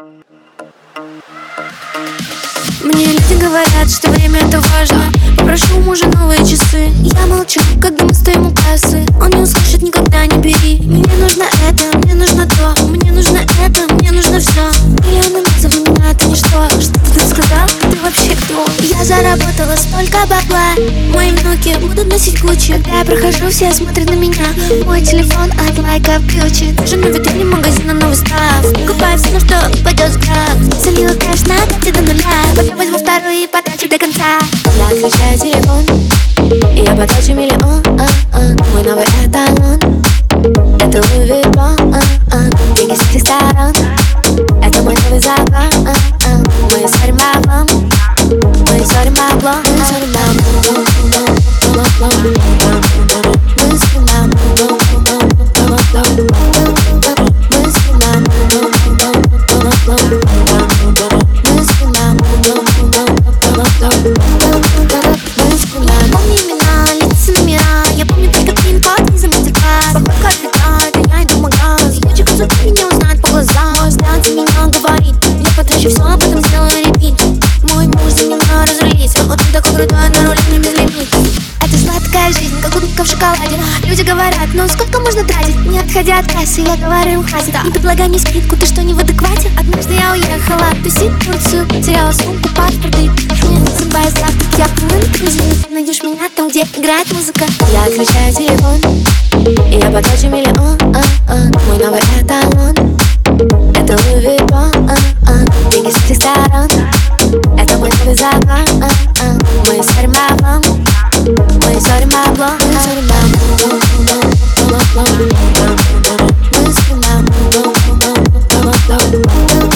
Мне люди говорят, что время это важно. Попрошу у мужа новые часы. Я молчу, когда мы стоим у кассы. Он не услышит, никогда не бери. Мне нужно это, мне нужно то. Мне нужно это, мне нужно все. Миллионы отзывов на меня это ничто. Что ты тут сказал? Ты вообще кто? Я заработала столько бабла. Мои внуки будут носить Гуччи. Когда я прохожу, все смотрят на меня. Мой телефон от лайков ключи. Даже на витрине магазина новый став. Купаю все, на что упадет взгляд. Залила кэш на карте до нуля. Потом возьму вторую и потрачу до конца. Я отключаю телефон, и я потрачу миллион. Мой новый эталон — это Луи Виттон. Деньги с всех сторон — это мой новый закон. Мы ссорим баблом, мы ссорим баблом, мы ссорим баблом. Помню имена, лица, номера. Я помню только пин-код и за мастер-класс. Покупка отвлекает, а я иду в магаз. Лучше кто-то меня узнает по глазам. Мой взгляд за меня говорит. Я потрачу все, а потом сделаю репит. Мой муж за меня разрулит. Он такой крутой, на руле не безлимит. Это сладкая жизнь, как улыбка в шоколаде. Люди говорят, ну сколько можно тратить? Не отходя от кассы, я говорю им хватит. Не предлагай мне скидку, ты что, не в адеквате? Однажды я уехала тусить в Турцию. Теряла сумку, паспорт и не засыпая завтра. Я плыву на круизе, найдешь меня там, где играет музыка. Я отключаю телефон, и я потрачу миллион. Мой новый эталон — это Луи Виттон. Деньги с всех сторон — это мой новый закон. Мы ссорим баблом, мы ссорим баблом, мы ссорим баблом. Мы ссорим баблом.